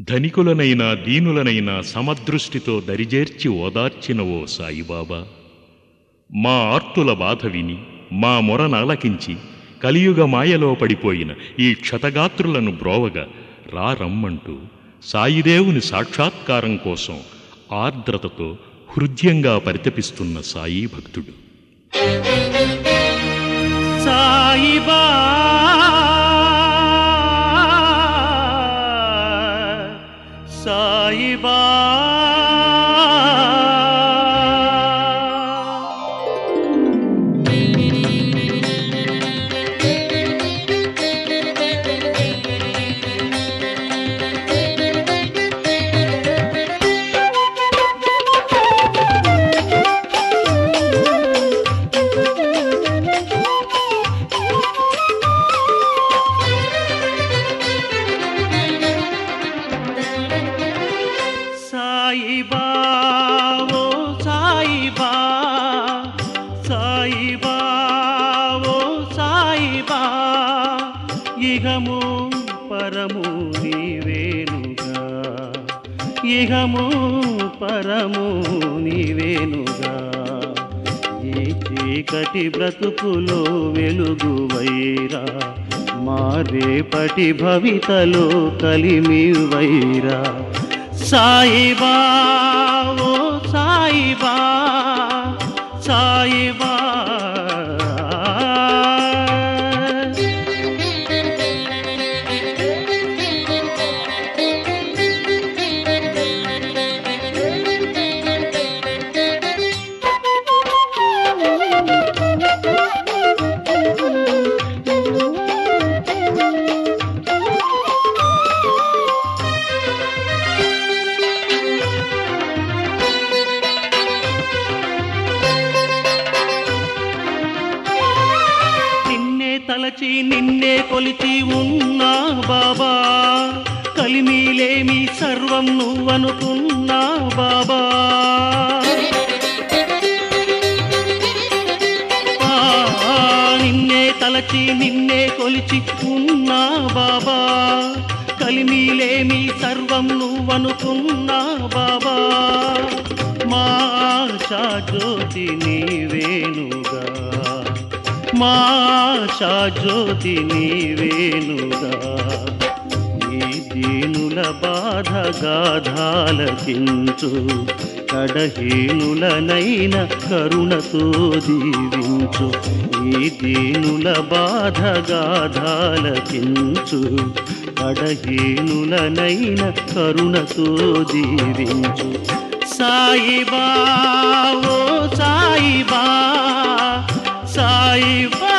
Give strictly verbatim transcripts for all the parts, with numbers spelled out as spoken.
ధనికులనైనా దీనులనైనా సమదృష్టితో దరిజేర్చి ఓదార్చిన ఓ సాయిబాబా, మా ఆర్తుల బాధ విని మా మొరనాలకించి కలియుగ మాయలో పడిపోయిన ఈ క్షతగాత్రులను బ్రోవగా రా రమ్మంటూ సాయిదేవుని సాక్షాత్కారం కోసం ఆర్ద్రతతో హృదయంగా పరితపిస్తున్న సాయి భక్తుడు. సాయిబా సాయిబా సాయిబా ఓ సాయిబా సాయిబా ఓ సాయిబా ఇహము పరము నీవేనుగా ఇహము పరము నీవేనుగా ఈ చీకటి బ్రతుకులో వెలుగు వైరా మా రేపటి భవితలో కలిమి వైరా సాయిబా ఓ సాయిబా సాయిబా తలచి నిన్నే కొలిచి ఉన్నా బాబా కలిమిలేమి సర్వం నువ్వనుకున్నా బాబా నిన్నే తలచి నిన్నే కొలిచి ఉన్నా బాబా కలిమిలేమి సర్వం నువ్వనుకున్నా బాబా మా ఆశా జ్యోతి నీవేనుగా మా ఆశా జ్యోతి నీవేనుగా ఈ దీనుల బాధ గాథాలకించు కడహీనులనైన కరుణతో దీవించు ఈ దీనుల బాధ గాథాలకించు కడహీనులనైన కరుణతో దీవించు సాయిబా ఓ సాయిబా సాయిబా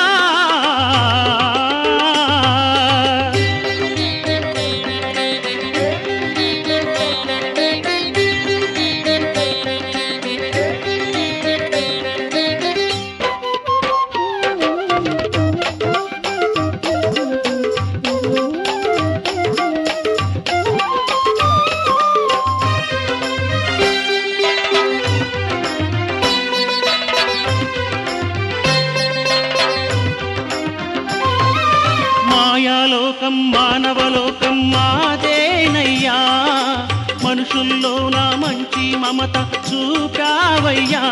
మాయాలోకం మానవలోకం మాదేనయ్యా మనుషుల్లో నా మంచి మమత చూపావయ్యా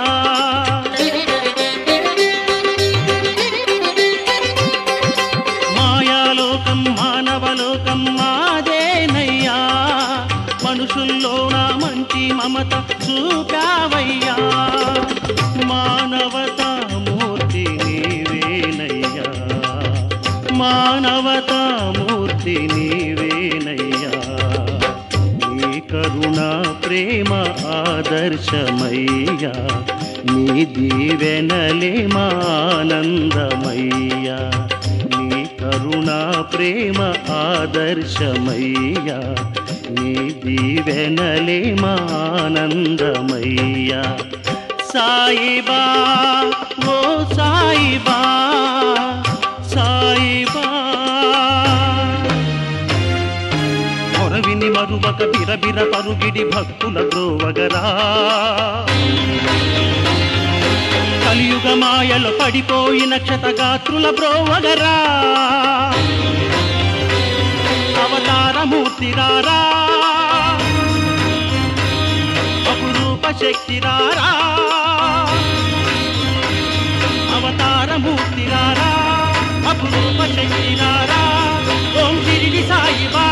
మాయాలోకం మానవలోకం మాదేనయ్యా మనుషుల్లో నా మంచి మమత చూపావయ్యా మానవతా మూర్తి నీవేనయ్యా మానవతామూర్తి నీవేనయ్యా నీ కరుణ ప్రేమ ఆదర్శమయ్యా నీ దీవెనలే మా ఆనందమయ్యా నీ కరుణ ప్రేమ ఆదర్శమయ్యా నీ దీవెనలే మా ఆనందమయ్యా సాయిబా ఓ సాయిబా సాయిబా మొరవిని మరువక బిరబిర పరుగిడి భక్తుల ద్రోవగరా కలియుగ మాయలో పడిపోయిన క్షతగాత్రుల బ్రోవగరా అవతారమూర్తి రారా శక్తి రారా, అవతారమూర్తి రారా, అపురూప శక్తి రారా, ఓం షిరిడి సాయి బాబా.